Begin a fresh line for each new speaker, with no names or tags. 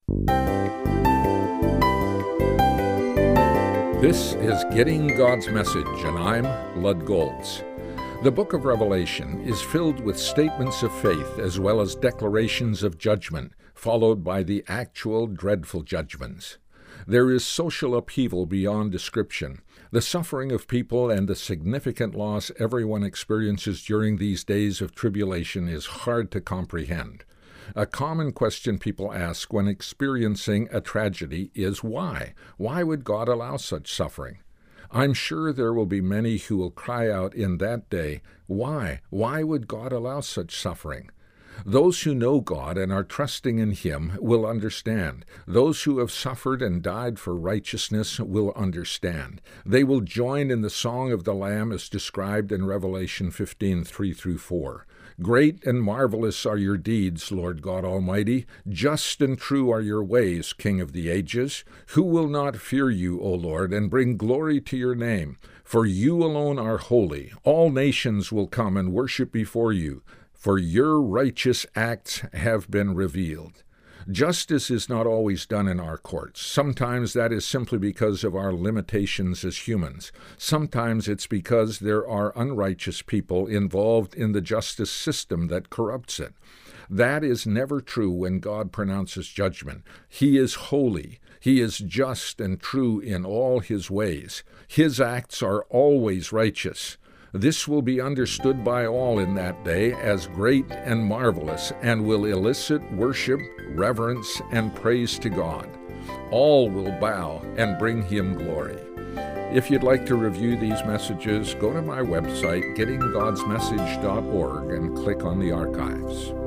This is Getting God's Message, and I'm Lud Golds. The book of Revelation is filled with statements of faith as well as declarations of judgment, followed by the actual dreadful judgments. There is social upheaval beyond description. The suffering of people and the significant loss everyone experiences during these days of tribulation is hard to comprehend. A common question people ask when experiencing a tragedy is why? Why would God allow such suffering? I'm sure there will be many who will cry out in that day, why? Why would God allow such suffering? Those who know God and are trusting in Him will understand. Those who have suffered and died for righteousness will understand. They will join in the song of the Lamb as described in Revelation 15:3-4. Great and marvelous are your deeds, Lord God Almighty. Just and true are your ways, King of the ages. Who will not fear you, O Lord, and bring glory to your name? For you alone are holy. All nations will come and worship before you, for your righteous acts have been revealed. Justice is not always done in our courts. Sometimes that is simply because of our limitations as humans. Sometimes it's because there are unrighteous people involved in the justice system that corrupts it. That is never true when God pronounces judgment. He is holy. He is just and true in all His ways. His acts are always righteous. This will be understood by all in that day as great and marvelous, and will elicit worship, reverence, and praise to God. All will bow and bring Him glory. If you'd like to review these messages, go to my website, gettinggodsmessage.org, and click on the archives.